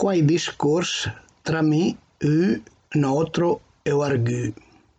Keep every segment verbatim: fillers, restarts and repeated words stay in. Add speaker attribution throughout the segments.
Speaker 1: quai discorsi tra me, u, nostro e argù.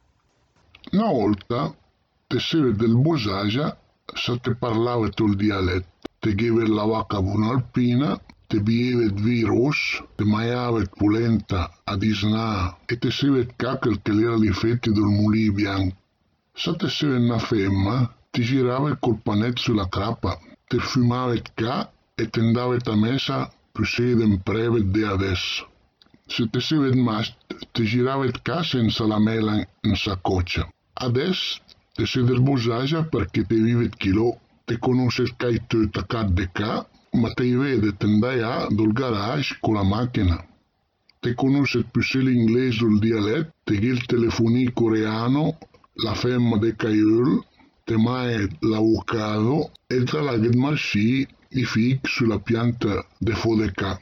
Speaker 2: Una volta, te sere del Bosagia, se te parlava il dialetto, te gave la vacca buona alpina, te bievet vi ros, te maiavet polenta a disnà e te sevet cackel che l'era li fetti del mulì bianco. Se te sevet una femma, ti girava col panetto sulla crapa, te fumavet ca e te andavet a messa più sede prevet de adesso. Se te sevet mast, te giravet ca senza la mela in saccoccia. Adesso te sei del Bosagia perché te vivet chilò, te conosces ca i te taccat de ca, ma te vede te andai a dal garage con la macchina. Te conosces più se l'inglese o il dialetto, te il telefonì coreano, la femma de caiul, te mai l'avocado e te la get marsì i fig sulla pianta de fodeca.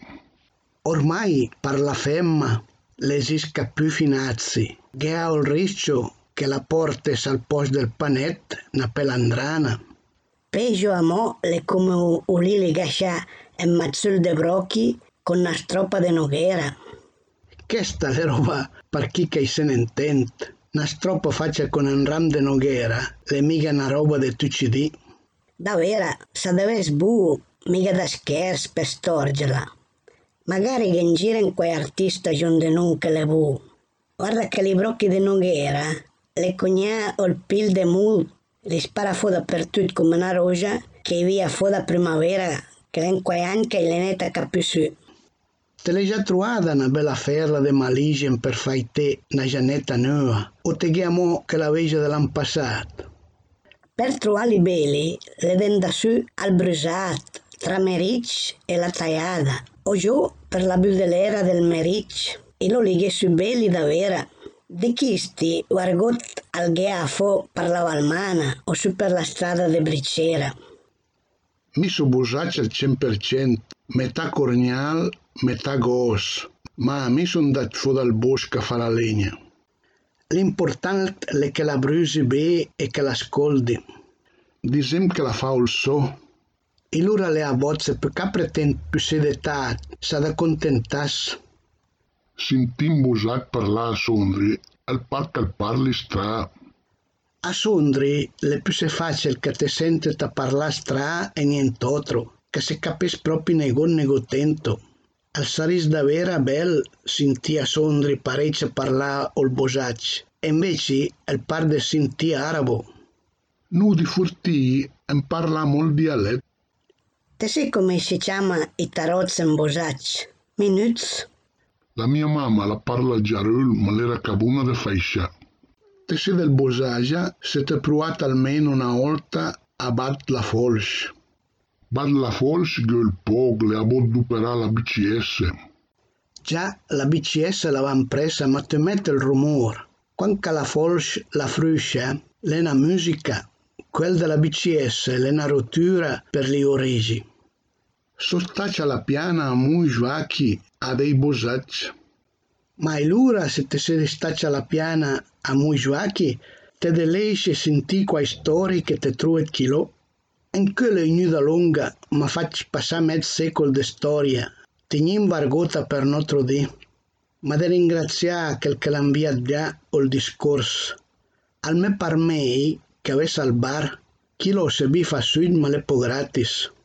Speaker 1: Ormai per la femma l'esisca più finazzi, che ha il rischio che la portes al posto del panet una pelandrana.
Speaker 3: Peggio a mo' le come ulili gascià e mazzul de brocchi con una stroppa de noghera.
Speaker 1: Questa è roba per chi che se ne intende. Una stroppa faccia con un ram de noghera, le mica una roba de tuccidì.
Speaker 3: Davvero, se deve sbu, mica da scherzo per storgerla. Magari che in giro in quei artista giunde non che le bu. Guarda che i brocchi de noghera, le cognà o il pil de mul, li spara fu dappertutto come una rosa che via fu da primavera che in quei anni che le netta capisù.
Speaker 1: Te l'hai già trovata una bella ferra de maligien per fai te una gianetta nuova o te chiamo che la veglia dell'anno passato?
Speaker 3: Per trovare belli le den da su al brusat tra Meric e la Taiada o giù per la budelera del Meric e lo lighe su belli davvero. Di chisti guargot al gheafo per la Valmana o su per la strada de Bricera.
Speaker 1: Mi so busaccia al cento per cento, metà cornial, metà gos, ma mi sono andato fuori dal bosco a fare la legna. L'importante è che la brusi bene e che la scaldi. Dicem che la fa il so. E l'ora le abbozze perché pretende più sedetà, sa da contentarsi.
Speaker 2: Sentim Busat parlare a Sondri, al parco al parli stra.
Speaker 1: A Sondri le più se facile che te sente da parlare stra e nient'altro, che se capisce proprio nego negotento. Al saris davvero bel sentì a Sondri parecchio parlare ol Bosacci, e invece al par de sentì arabo.
Speaker 2: Nu di furtii en parliamo il dialetto.
Speaker 3: Te sai come si chiama i tarozzi in Bosacci? Minuts?
Speaker 2: La mia mamma la parla giarul, ma l'era cabuna de faiscia.
Speaker 1: Te sei del Bosagia, siete provate almeno una volta a bat la Folsch.
Speaker 2: Bat la Folsch che il pog le ha duperà la B C S.
Speaker 1: Già, la B C S l'avevano presa, ma te mette il rumore. Quando la Folsch la fruscia, l'è una musica. Quella della B C S è una rottura per le origini. Sottaccia la piana a mui svacchi a dei Bosacci. Ma allora se te sei staccia la piana a mui svacchi, te deleisce sentì quai storie che te trovi chilò. In quella ignuda lunga, ma facci passare mezzo secolo di storia, tegnim vargota per nostro dì. Ma de ringraziare quel che l'hanno già il discorso. Al me par me che avesse al bar, chi lo se bifa su ma le po gratis.